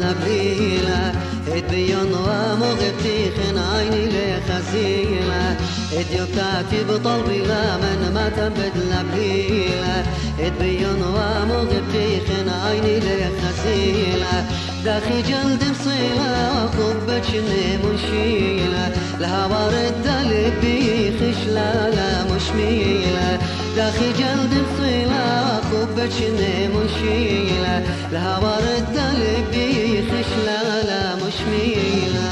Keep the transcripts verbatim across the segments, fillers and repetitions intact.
بليلة اديون ومغبتي خن عيني لخزيلة اديو كاتب طلبي لا من ما تنبدل بليلة اديون ومغبتي خن عيني لخزيلة داخي جلد بصيلة وخبت شني منشيلة لها ورد قلبي خشلة لا مشميلة داخي جلد بصيلة وخبت شني منشيلة لها ورد قلبي خشلة لا مشميلة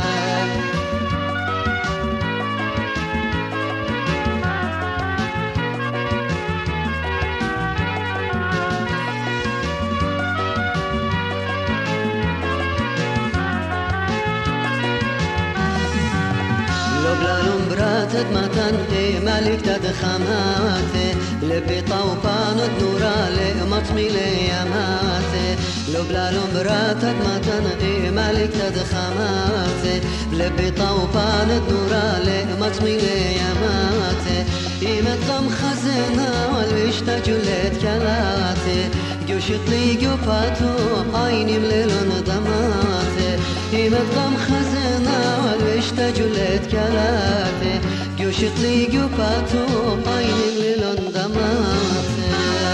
لبلالون براتت ما تنقي مالك تدخماتي لبي طوفان النورا لمطمي لياماتي لبلالون براتت ما تنقي مالك تدخماتي لبي طوفان النورا لمطمي لياماتي إيمت غم خزنا والوشتا جلت كلاتي جوشت لي جوفاتو عيني مليلون ضماتي إيمت غم خزنا والوشتا جلت كلاتي جوشت لي جوفاتو عيني مليلون ضماتي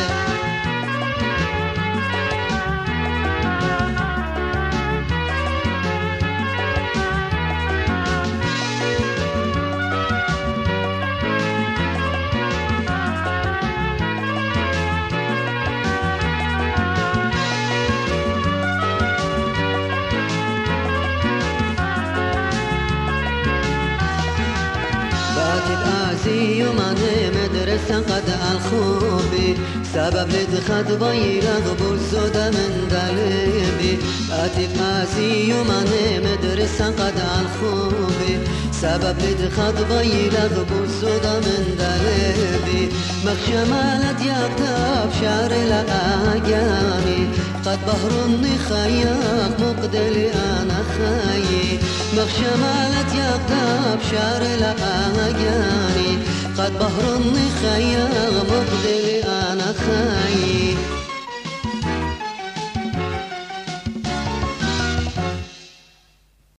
بآسي وماني مدرسة قد الخوبي سبب لدخد بيلغ بالزودة من دلبي باتي بآسي وماني مدرسة قد الخوبي سبب لدخد بيلغ بالزودة من دلبي مخشى مالت يكتب شعر الأقامي قد بهرني خياق مقدلي أنا خيي مخشى مالت يكتب شعر الأقامي قد بهرني خياق مقدلي أنا خيي